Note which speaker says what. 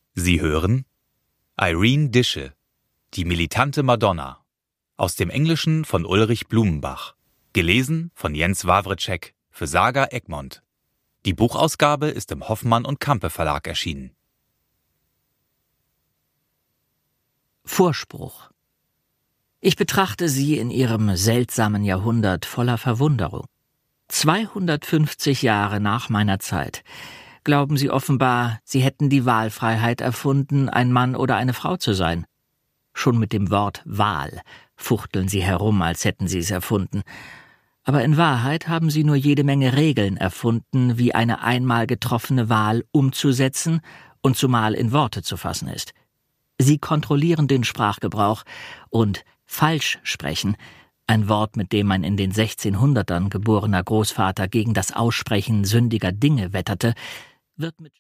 Speaker 1: Sie hören Irene Dische, die militante Madonna, aus dem Englischen von Ulrich Blumenbach, gelesen von Jens Wawrczeck für Saga Egmont. Die Buchausgabe ist im Hoffmann und Campe Verlag erschienen.
Speaker 2: Vorspruch. Ich betrachte sie in ihrem seltsamen Jahrhundert voller Verwunderung. 250 Jahre nach meiner Zeit glauben sie offenbar, sie hätten die Wahlfreiheit erfunden, ein Mann oder eine Frau zu sein. Schon mit dem Wort Wahl fuchteln sie herum, als hätten sie es erfunden. Aber in Wahrheit haben sie nur jede Menge Regeln erfunden, wie eine einmal getroffene Wahl umzusetzen und zumal in Worte zu fassen ist. Sie kontrollieren den Sprachgebrauch und falsch sprechen, ein Wort, mit dem mein in den 1600ern geborener Großvater gegen das Aussprechen sündiger Dinge wetterte, wird mit